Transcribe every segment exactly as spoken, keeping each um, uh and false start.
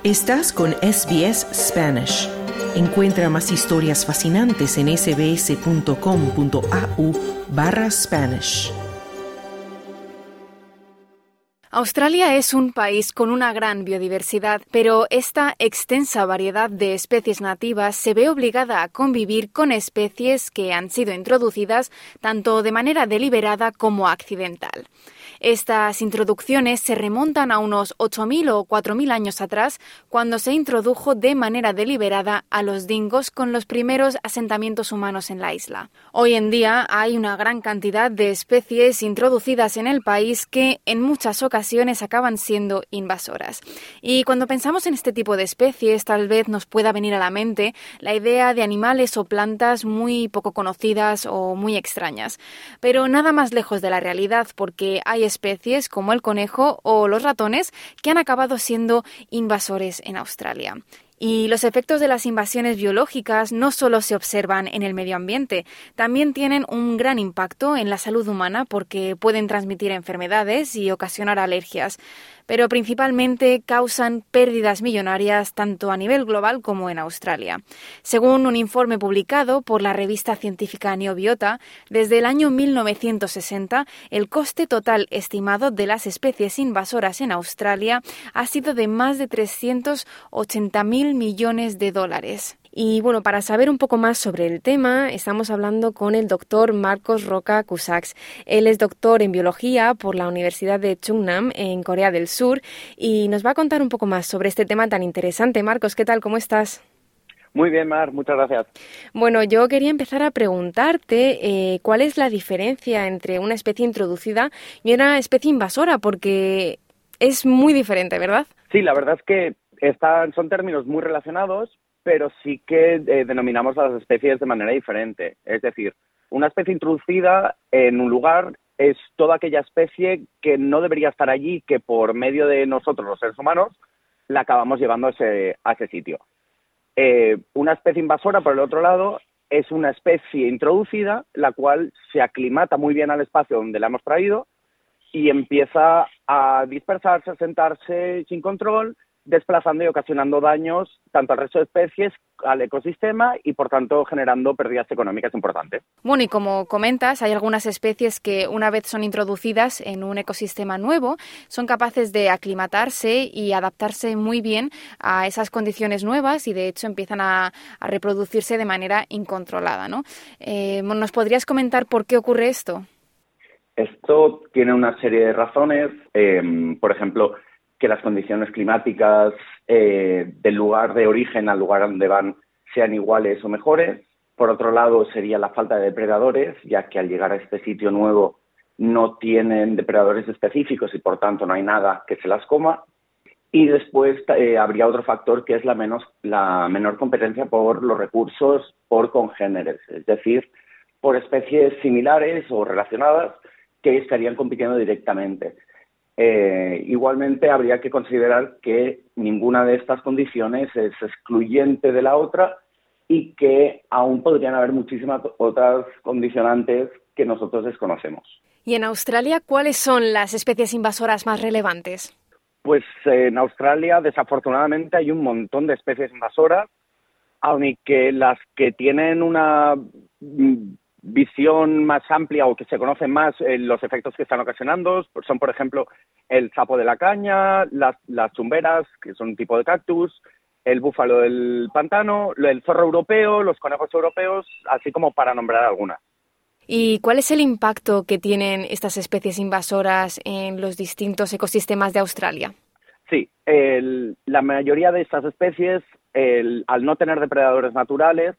Estás con S B S Spanish. Encuentra más historias fascinantes en sbs.com.au barra Spanish. Australia es un país con una gran biodiversidad, pero esta extensa variedad de especies nativas se ve obligada a convivir con especies que han sido introducidas tanto de manera deliberada como accidental. Estas introducciones se remontan a unos ocho mil o cuatro mil años atrás, cuando se introdujo de manera deliberada a los dingos con los primeros asentamientos humanos en la isla. Hoy en día hay una gran cantidad de especies introducidas en el país que en muchas ocasiones acaban siendo invasoras. Y cuando pensamos en este tipo de especies, tal vez nos pueda venir a la mente la idea de animales o plantas muy poco conocidas o muy extrañas. Pero nada más lejos de la realidad, porque hay especies como el conejo o los ratones que han acabado siendo invasores en Australia. Y los efectos de las invasiones biológicas no solo se observan en el medio ambiente, también tienen un gran impacto en la salud humana porque pueden transmitir enfermedades y ocasionar alergias, pero principalmente causan pérdidas millonarias tanto a nivel global como en Australia. Según un informe publicado por la revista científica Neobiota, desde el año mil novecientos sesenta, el coste total estimado de las especies invasoras en Australia ha sido de más de trescientos ochenta mil millones de dólares. Y bueno, para saber un poco más sobre el tema, estamos hablando con el doctor Marcos Roca Cusax. Él es doctor en biología por la Universidad de Chungnam en Corea del Sur y nos va a contar un poco más sobre este tema tan interesante. Marcos, ¿qué tal? ¿Cómo estás? Muy bien, Mar, muchas gracias. Bueno, yo quería empezar a preguntarte eh, cuál es la diferencia entre una especie introducida y una especie invasora, porque es muy diferente, ¿verdad? Sí, la verdad es que están, son términos muy relacionados, pero sí que eh, denominamos a las especies de manera diferente. Es decir, una especie introducida en un lugar es toda aquella especie que no debería estar allí, que por medio de nosotros, los seres humanos, la acabamos llevando a ese, a ese sitio. Eh, una especie invasora, por el otro lado, es una especie introducida, la cual se aclimata muy bien al espacio donde la hemos traído y empieza a dispersarse, a sentarse sin control, desplazando y ocasionando daños tanto al resto de especies, al ecosistema y, por tanto, generando pérdidas económicas importantes. Bueno, y como comentas, hay algunas especies que, una vez son introducidas en un ecosistema nuevo, son capaces de aclimatarse y adaptarse muy bien a esas condiciones nuevas y, de hecho, empiezan a, a reproducirse de manera incontrolada, ¿no? Eh, ¿nos podrías comentar por qué ocurre esto? Esto tiene una serie de razones. Eh, por ejemplo, que las condiciones climáticas eh, del lugar de origen al lugar donde van sean iguales o mejores. Por otro lado, sería la falta de depredadores, ya que al llegar a este sitio nuevo no tienen depredadores específicos y, por tanto, no hay nada que se las coma. Y después eh, habría otro factor que es la, menos, la menor competencia por los recursos por congéneres, es decir, por especies similares o relacionadas que estarían compitiendo directamente. Eh, igualmente, habría que considerar que ninguna de estas condiciones es excluyente de la otra y que aún podrían haber muchísimas otras condicionantes que nosotros desconocemos. ¿Y en Australia cuáles son las especies invasoras más relevantes? Pues eh, en Australia, desafortunadamente, hay un montón de especies invasoras, aunque las que tienen una visión más amplia o que se conocen más eh, los efectos que están ocasionando son, por ejemplo, el sapo de la caña, las, las chumberas, que son un tipo de cactus, el búfalo del pantano, el zorro europeo, los conejos europeos, así como para nombrar algunas. ¿Y cuál es el impacto que tienen estas especies invasoras en los distintos ecosistemas de Australia? Sí, el, la mayoría de estas especies, el, al no tener depredadores naturales,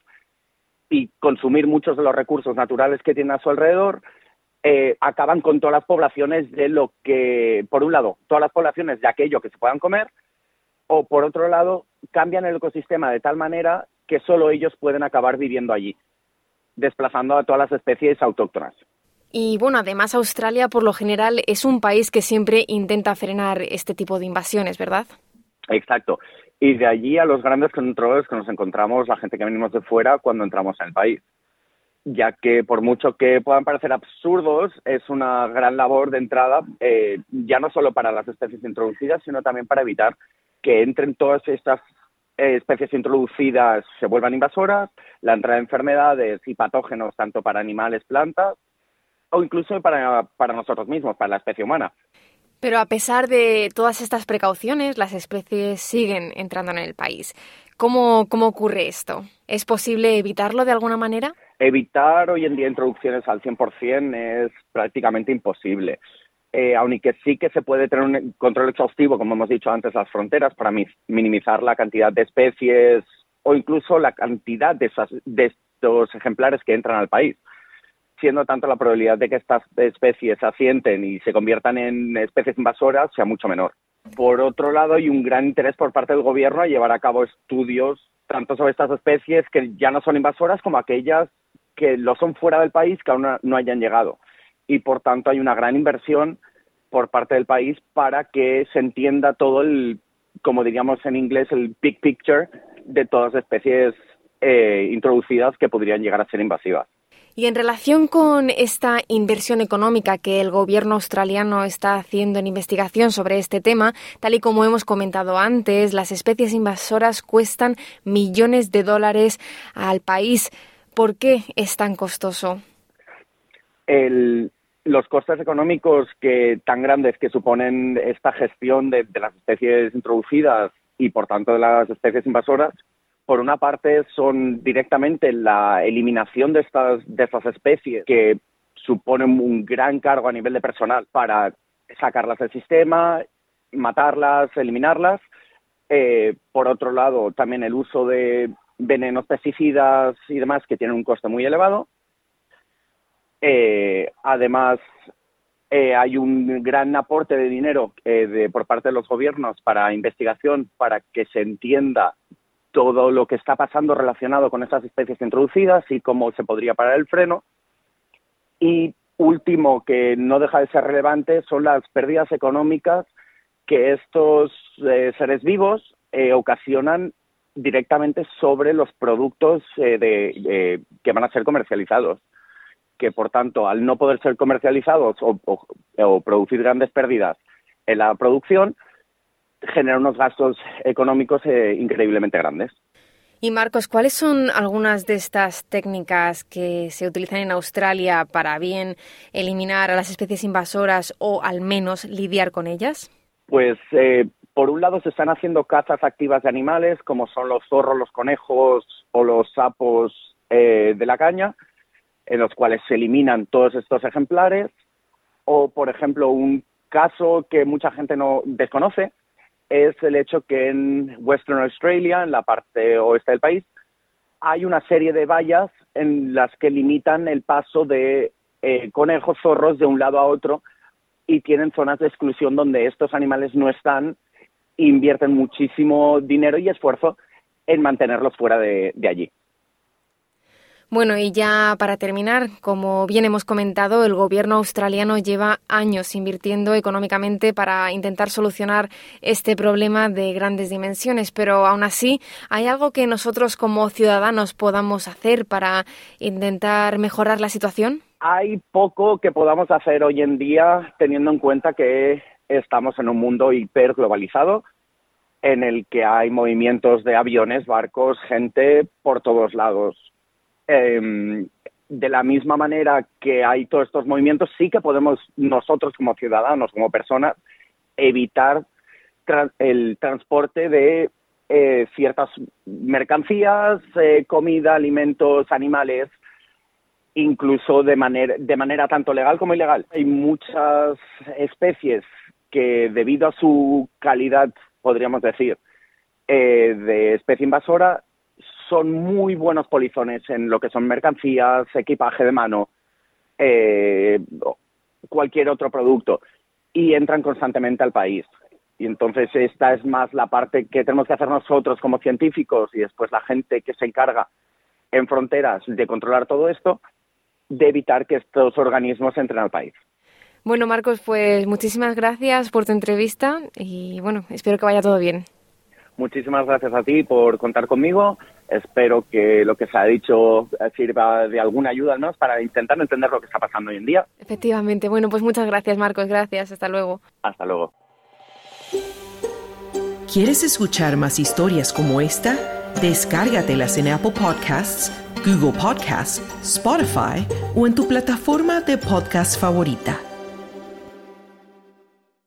y consumir muchos de los recursos naturales que tienen a su alrededor, eh, acaban con todas las poblaciones de lo que, por un lado, todas las poblaciones de aquello que se puedan comer, o por otro lado, cambian el ecosistema de tal manera que solo ellos pueden acabar viviendo allí, desplazando a todas las especies autóctonas. Y bueno, además Australia, por lo general, es un país que siempre intenta frenar este tipo de invasiones, ¿verdad? Exacto. Y de allí a los grandes controles que nos encontramos la gente que venimos de fuera cuando entramos en el país. Ya que por mucho que puedan parecer absurdos, es una gran labor de entrada, eh, ya no solo para las especies introducidas, sino también para evitar que entren todas estas eh, especies introducidas, se vuelvan invasoras, la entrada de enfermedades y patógenos tanto para animales, plantas, o incluso para, para nosotros mismos, para la especie humana. Pero a pesar de todas estas precauciones, las especies siguen entrando en el país. ¿Cómo, cómo ocurre esto? ¿Es posible evitarlo de alguna manera? Evitar hoy en día introducciones al cien por ciento es prácticamente imposible. Eh, aunque sí que se puede tener un control exhaustivo, como hemos dicho antes, las fronteras para mi- minimizar la cantidad de especies o incluso la cantidad de, esas, de estos ejemplares que entran al país, siendo tanto la probabilidad de que estas especies se asienten y se conviertan en especies invasoras sea mucho menor. Por otro lado, hay un gran interés por parte del gobierno a llevar a cabo estudios tanto sobre estas especies que ya no son invasoras como aquellas que lo son fuera del país que aún no hayan llegado. Y por tanto hay una gran inversión por parte del país para que se entienda todo el, como diríamos en inglés, el big picture de todas las especies eh, introducidas que podrían llegar a ser invasivas. Y en relación con esta inversión económica que el gobierno australiano está haciendo en investigación sobre este tema, tal y como hemos comentado antes, las especies invasoras cuestan millones de dólares al país. ¿Por qué es tan costoso? El, los costes económicos que tan grandes que suponen esta gestión de, de las especies introducidas y, por tanto, de las especies invasoras, por una parte son directamente la eliminación de estas, de estas especies que suponen un gran cargo a nivel de personal para sacarlas del sistema, matarlas, eliminarlas. Eh, por otro lado, también el uso de venenos, pesticidas y demás que tienen un coste muy elevado. Eh, además, eh, hay un gran aporte de dinero eh, de, por parte de los gobiernos para investigación, para que se entienda todo lo que está pasando relacionado con estas especies introducidas y cómo se podría parar el freno. Y último, que no deja de ser relevante, son las pérdidas económicas que estos eh, seres vivos eh, ocasionan directamente sobre los productos eh, de, eh, que van a ser comercializados, que por tanto, al no poder ser comercializados o, o, o producir grandes pérdidas en la producción, genera unos gastos económicos eh, increíblemente grandes. Y Marcos, ¿cuáles son algunas de estas técnicas que se utilizan en Australia para bien eliminar a las especies invasoras o al menos lidiar con ellas? Pues eh, por un lado se están haciendo cazas activas de animales como son los zorros, los conejos o los sapos eh, de la caña, en los cuales se eliminan todos estos ejemplares. O, por ejemplo, un caso que mucha gente no desconoce es el hecho que en Western Australia, en la parte oeste del país, hay una serie de vallas en las que limitan el paso de eh, conejos, zorros de un lado a otro y tienen zonas de exclusión donde estos animales no están, invierten muchísimo dinero y esfuerzo en mantenerlos fuera de, de allí. Bueno, y ya para terminar, como bien hemos comentado, el gobierno australiano lleva años invirtiendo económicamente para intentar solucionar este problema de grandes dimensiones, pero aún así, ¿hay algo que nosotros como ciudadanos podamos hacer para intentar mejorar la situación? Hay poco que podamos hacer hoy en día, teniendo en cuenta que estamos en un mundo hiperglobalizado, en el que hay movimientos de aviones, barcos, gente por todos lados. Eh, de la misma manera que hay todos estos movimientos, sí que podemos nosotros como ciudadanos, como personas, evitar tra- el transporte de eh, ciertas mercancías, eh, comida, alimentos, animales, incluso de manera, de manera tanto legal como ilegal. Hay muchas especies que, debido a su calidad, podríamos decir, eh, de especie invasora, son muy buenos polizones en lo que son mercancías, equipaje de mano, eh, cualquier otro producto, y entran constantemente al país. Y entonces esta es más la parte que tenemos que hacer nosotros como científicos y después la gente que se encarga en fronteras de controlar todo esto, de evitar que estos organismos entren al país. Bueno, Marcos, pues muchísimas gracias por tu entrevista y bueno, espero que vaya todo bien. Muchísimas gracias a ti por contar conmigo. Espero que lo que se ha dicho sirva de alguna ayuda al menos para intentar entender lo que está pasando hoy en día. Efectivamente. Bueno, pues muchas gracias, Marcos. Gracias. Hasta luego. Hasta luego. ¿Quieres escuchar más historias como esta? Descárgatelas en Apple Podcasts, Google Podcasts, Spotify o en tu plataforma de podcast favorita.